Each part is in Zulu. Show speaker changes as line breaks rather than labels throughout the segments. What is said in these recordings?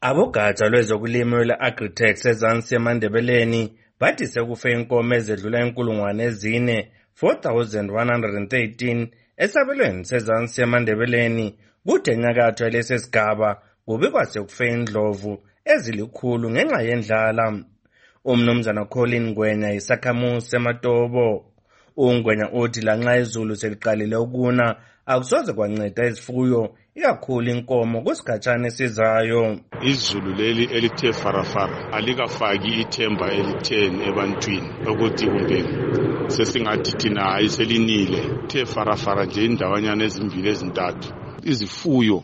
Abogatsha lwezokulima lwe-Agritech eZansi eMandebeleni bathi sekufe inkomo ezedlula 4,113 esabelweni seZansi eMandebeleni, kuthi enyakatho yalesi sigaba kubikwa sekufe indlovu ezilikhulu ngenxa yendlala. UMnumzana Colin Ngwenya yisakhamuzi seMatobo. UNgwenya uthi lanxa izulu seliqalile ukuna akusoze kwanceda izifuyo ikakhulu inkomo kusikhatshana esizayo.
Izulu leli elithe farafara alikafaki ithemba elitheni ebantwini ukuthi kumbe sesingathi thina hayi selinile. Ithe farafara nje indawanyana ezimbili ezintathu. Izifuyo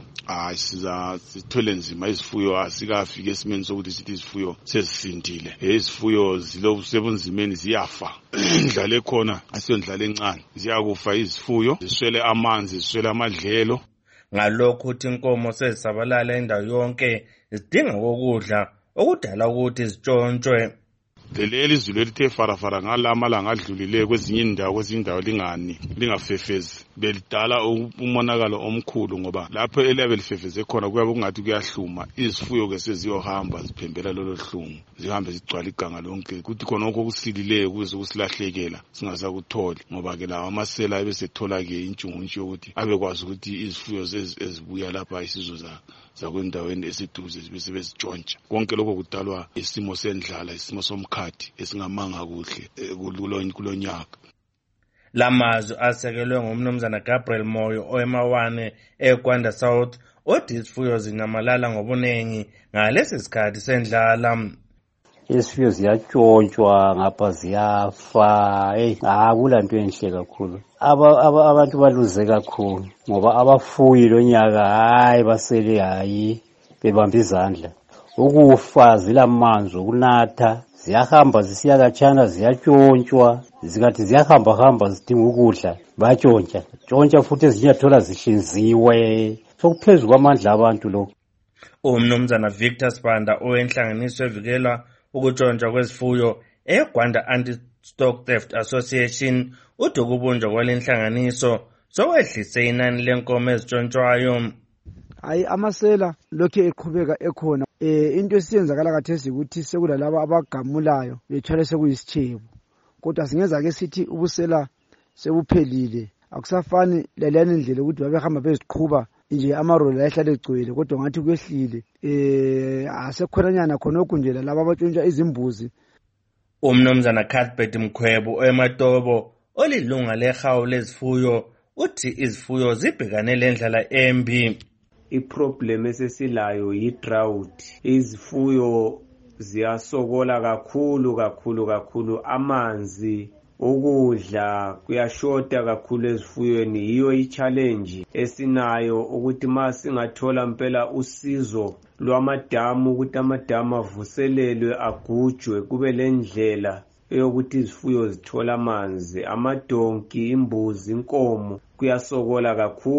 sithole nzima, izifuyo asikafika esimeni sokuthi sithi izifuyo sezisindile. Izifuyo zilobunzimeni ziyafa. Indlala ekhona asiyondlala encane, ziyakufa izifuyo, ziswele amanzi, ziswele amadlelo.
Ngalokho uthi inkomo sezisabalala indawo yonke zidinga ukudla okudala ukuthi zitshontshwe.
Leli izulu elithe farafara ngalamalanga adlulileyo kwezinye indawo lingafefezi belidala umonakalo omkhulu, ngoba lapho eliyabe lifefeze khona kuyabe kungathi kuyahluma. Izifuyo ke seziyohamba ziphembela lolo hlungu, zihambe zigcwala iganga lonke, kuthi khona okho kusilileyo kuze kusilahlekela singasakutholi, ngoba ke lawa amasela ebesethola ke intshunguntshi yokuthi abekwazi ukuthi izifuyo ezibuya lapha isizo zakwendaweni esiduze bese bezitshontsha. Konke lokho kudalwa isimo sendlala, isimo somkhathi esingamanga kuhle kulonyaka.
Lamazwi asekelwe ngumnumzana Gabriel Moyo oemawane eGwanda South, othi izifuyo zinyamalala ngobunengi ngalesi sikhathi sendlala.
Izifuyo ziyatshontshwa ngapha ziyafa. Akulanto enhle kakhulu. Abantu baluze kakhulu ngoba abafuyi lonyaka basele bebamba izandla. Ukufa zilamanzi okunatha, ziyahamba zisiya katshana, ziyatshontshwa, zikathi ziyahamba zidinga ukudla bayatshontsha futhi ezinyathola zihlinziwe. Sokuphezulu kwamandla abantu lokho.
Umnumzana Victor Sibanda owenhlanganiso evikela ukutshontshwa kwezifuyo eGwanda Anti-Stock Theft Association uthi ukubunjwa kwalenhlanganiso sokwehlise inani lenkomo ezitshontshwayo.
Amasela lokhu eqhubeka ekhona. Into esiyenzakala kathesi ukuthi sekulalaba abagamulayo bethwale sekuyisitshebo, kodwa singeza ke sithi ubusela sebuphelile. Akusafani lalena indlela ukuthi babehamba beziqhuba nje amaroli ayehlale egcwele, kodwa ngathi kwehlile. Asekhonanyana khonokho nje laba abatshontsha izimbuzi.
UMnumzana Cuthbert Mkhwebo oeMatobo olilunga lehawu lezifuyo uthi izifuyo zibhekane lendlala embi.
Iproblem esesilayo yi-drought. Izifuyo ziyasokola kakhulu, amanzi, ukudla kuyashota kakhulu ezifuyweni. Yiyo i-challenge esinayo ukuthi ma singathola mpela usizo lwamadamu, ukuthi amadamu avuselelwe, agujwe, kube lendlela eyokuthi izifuyo zithola amanzi. Amadonki, imbuzi, inkomo kuyasokola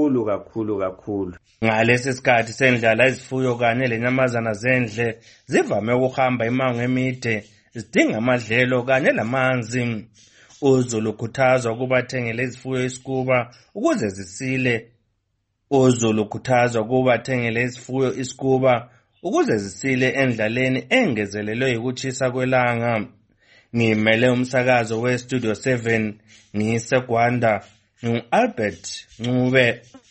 kakhulu.
Ngalesi sikhathi sendlala izifuyo kanye lenyamazana zendle zivame ukuhamba imango emide zidinga amadlelo kanye lamanzi. UZulu ukhuthazwa ukuba athengele izifuyo isikuba ukuze zisile endlaleni engezelelwe yikuthisa kwelanga. Ngimele umsakazo weStudio 7 ngiseGwanda, ngu-Albert Ncube.